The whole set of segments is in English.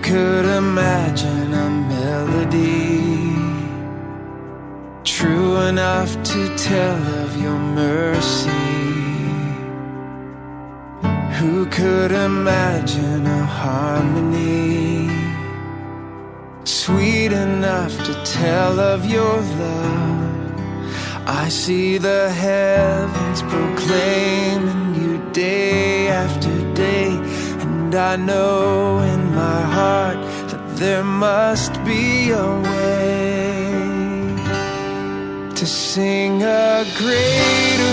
could imagine a melody true enough to tell of your mercy? Who could imagine a harmony sweet enough to tell of your love? I see the heavens proclaiming you day after day, and I know in my heart that there must be a way to sing a greater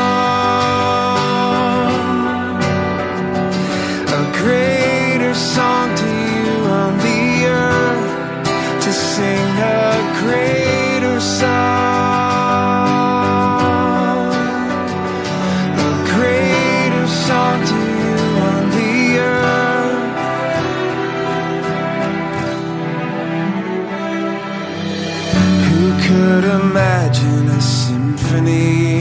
song, a greater song to you on the earth, to sing a greater song, a greater song to you on the earth. Who could imagine a symphony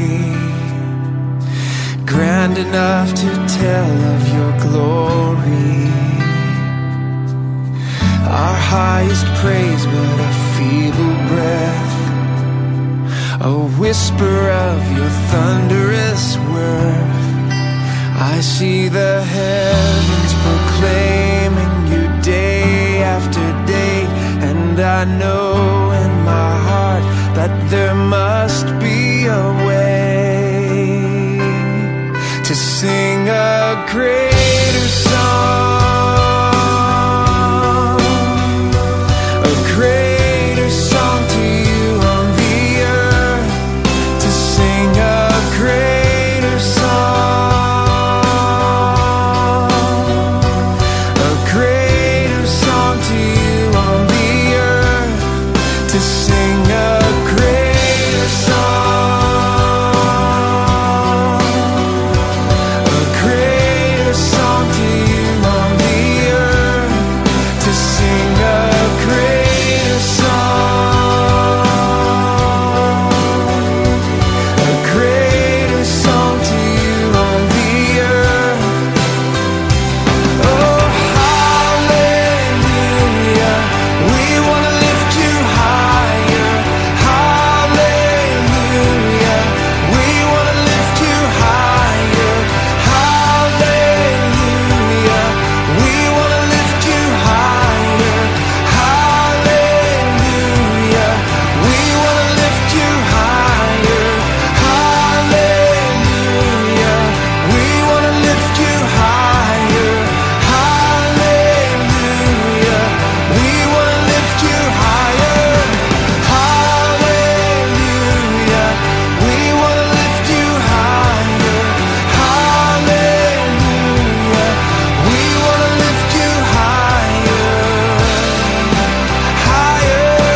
grand enough to tell of your glory? Our highest praise but a feeble breath, a whisper of your thunderous worth. I see the heavens proclaiming you day after day, and I know in my heart that there must be a way to sing a greater song, a greater song to you on the earth, to sing a greater song, a greater song to you on the earth, to sing a greater song, a greater song to you on the earth, to sing a greater song, a greater song to you on the earth. Oh, hallelujah, we want to lift you higher. Hallelujah, we want to lift you higher. Hallelujah, we want to lift you higher. Hallelujah, we want to lift you higher. Hallelujah, we want to lift you higher. Hallelujah, we want to lift you higher. Hallelujah, we want to lift you higher. Hallelujah, we want to lift you higher, higher,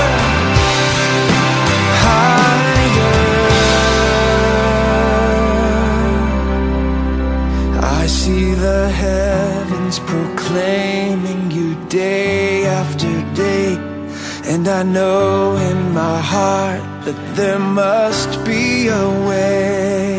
higher. I see the heavens proclaiming you day after day, and I know in my heart that there must be a way